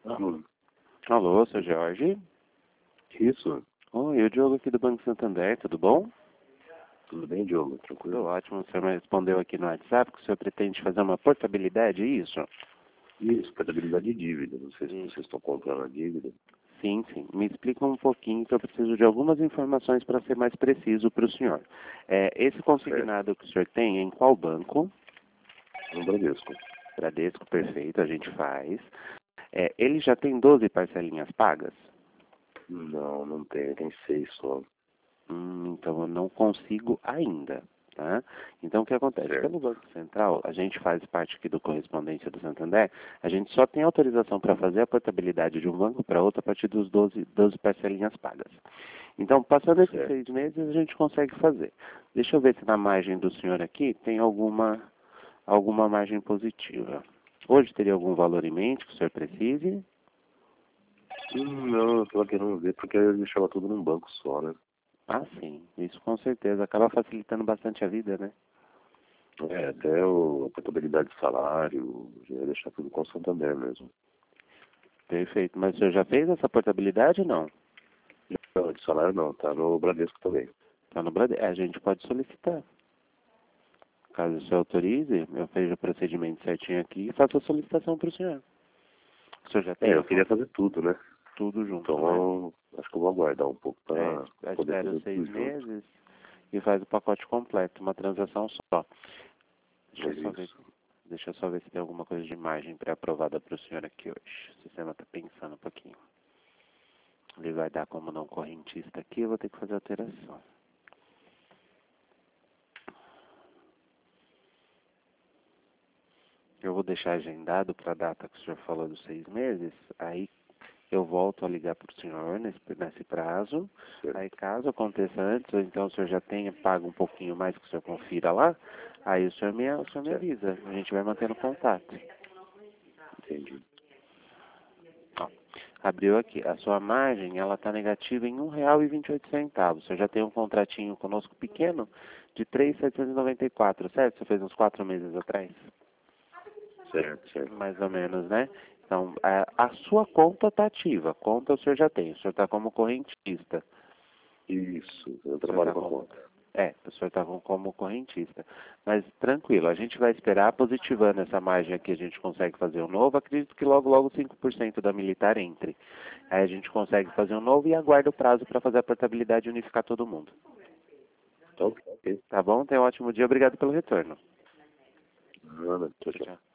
Alô. Alô, seu Jorge? Isso. Oi, o Diogo aqui do Banco Santander, tudo bom? Tudo bem, Diogo? Tudo Tranquilo? ótimo, o senhor me respondeu aqui no WhatsApp que o senhor pretende fazer uma portabilidade, é isso? Isso, portabilidade de dívida. Não sei se Sim. vocês estão comprando a dívida. Sim, sim. Me explica um pouquinho que eu preciso de algumas informações para ser mais preciso para o senhor. Esse consignado que o senhor tem é em qual banco? No Bradesco. Bradesco, perfeito, a gente faz. Ele já tem 12 parcelinhas pagas? Não, não tem. Tem 6 só. Então eu não consigo ainda, tá? Então o que acontece? Certo. Pelo Banco Central, a gente faz parte aqui do Correspondência do Santander, a gente só tem autorização para fazer a portabilidade de um banco para outro a partir dos 12 parcelinhas pagas. Então, passando esses Certo. 6 meses, a gente consegue fazer. Deixa eu ver se na margem do senhor aqui tem alguma margem positiva. Hoje teria algum valor em mente que o senhor precise? Não, eu tô querendo ver porque eu deixava tudo num banco só, né? Ah, sim. Isso com certeza. Acaba facilitando bastante a vida, né? Até a portabilidade de salário, já ia deixar tudo com o Santander mesmo. Perfeito. Mas o senhor já fez essa portabilidade ou não? Não, de salário não, tá no Bradesco também. Está no Bradesco. A gente pode solicitar. Caso o senhor autorize, eu vejo o procedimento certinho aqui e faço a solicitação para o senhor. O senhor já tem Eu queria fazer tudo, né? tudo junto, né? Então, acho que eu vou aguardar um pouco para poder Espera fazer os 6 tudo junto. meses e faz o pacote completo, uma transação só. Deixa É eu só ver, isso. deixa eu só ver se tem alguma coisa de imagem pré-aprovada para o senhor aqui hoje. O sistema está pensando um pouquinho. Ele vai dar como não correntista aqui, eu vou ter que fazer alteração. Eu vou deixar agendado para a data que o senhor falou dos 6 meses, aí eu volto a ligar para o senhor nesse prazo. Certo. Aí caso aconteça antes, ou então o senhor já tenha pago um pouquinho mais que o senhor confira lá, aí o senhor me Certo. avisa, a gente vai mantendo contato. Entendi. Ó, abriu aqui, a sua margem ela está negativa em R$ 1,28. O senhor já tem um contratinho conosco pequeno de 3.794, certo? Você fez uns 4 meses atrás? Certo, certo. Mais ou menos, né? Então, a sua conta está ativa. Conta o senhor já tem. O senhor está como correntista. Isso, eu O senhor trabalho está com a com... conta. o senhor está como correntista. Mas tranquilo, a gente vai esperar positivando essa margem aqui, a gente consegue fazer um novo. Acredito que logo, logo 5% da militar entre. Aí a gente consegue fazer um novo e aguarda o prazo para fazer a portabilidade e unificar todo mundo. Então, ok. Tá bom? Tenha um ótimo dia. Obrigado pelo retorno. Nada, tchau, Tchau, tchau. tchau.